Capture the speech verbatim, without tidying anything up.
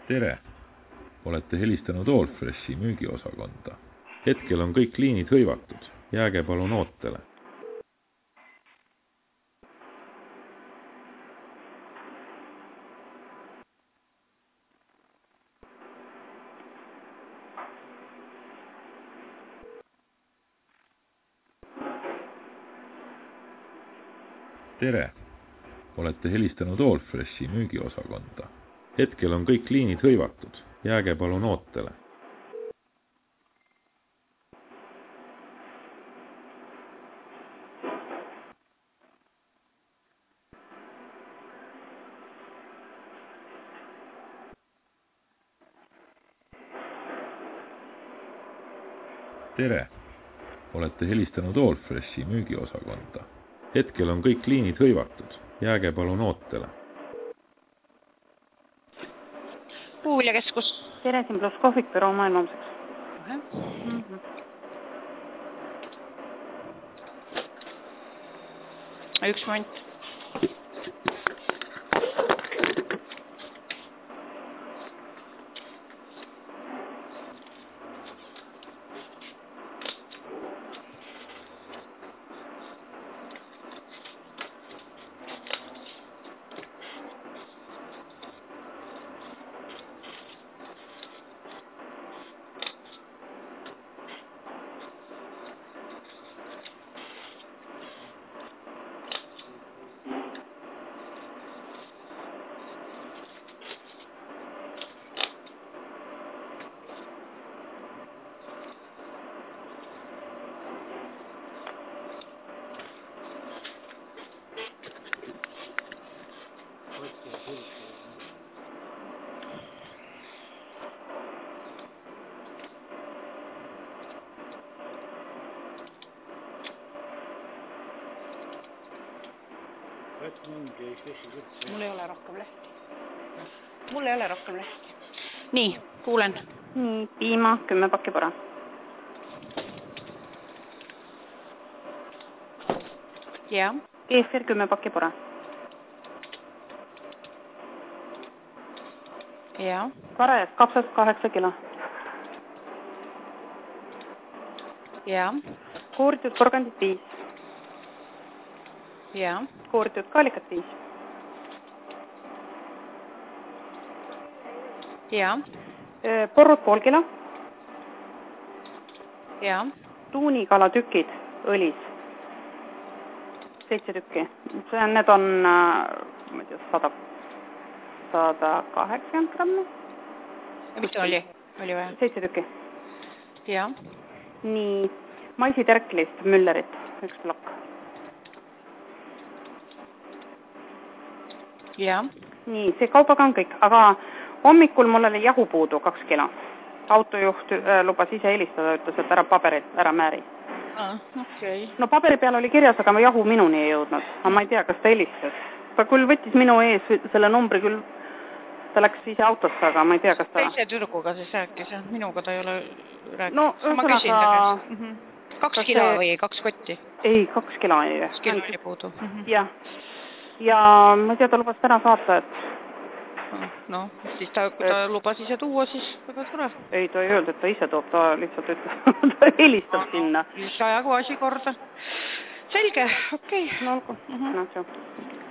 Tere! Olete helistanud Allfreshi müügiosakonda. Hetkel on kõik liinid hõivatud. Jääge palun ootele. Tere! Olete helistanud Allfreshi müügiosakonda. Hetkel on kõik liinid hõivatud. Jääge palun ootele. Tere! Olete helistanud Allfreshi müügiosakonda. Hetkel on kõik liinid hõivatud. Jääge palun ootele. Puuljakeskus. Tere, siin pluss kohvik, büroo maailmamseks. Okay. Mm-hmm. Üks moment. Mul ei ole rohkem lehti. Mul ei ole rohkem lehti. Nii, kuulen. Nii, piima, kümme pakki pora. Ja. Keefir, kümme pakki pora. Ja. Karajas, kapsas, kaheksa kilo. Ja. Kooritud porgandid viis. Ja. Kooritud kaalikat viis. Ja. Porrud pool kilo. Ja. Tuunikala tükid õlis. Seitse tükki. See on, need on, ma ei tea, sada, sada kaheksakümmend grammi. Mis oli? Oli vähe? Seitse tükki. Ja. Nii, maisiterklist müllerit, üks plokk. Ja. Nii, see kaubaga on kõik, aga hommikul mul oli jahu puudu kaks kilo. Autojuht lubas ise helistada, ütles, et ära paberid, ära määri. Ah, okay. No paberi peal oli kirjas, aga jahu minuni ei jõudnud. Aga ma ei tea, kas ta helistas. Ta küll võttis minu ees selle numbri küll, ta läks ise autosse, aga ma ei tea, kas ta... Teise tüdrukuga siis rääkis, minuga ta ei ole rääkis. No, ma küsin ta käest. Mm -hmm. Kaks kilo see... või kaks kotti? Ei, kaks kilo ei. Kaks kilo oli puudu. Mm -hmm. Jah. Ja ma ei tea, ta lubas täna saata, et... No, siis ta, kui ta lubas ise tuua, siis väga tore. Ei, ta ei öelnud, et ta ise toob, ta lihtsalt ütles, ta helistab no, sinna. Siis ajagu asi korda. Selge, okei. Okay. No olgu, mm -hmm. no see.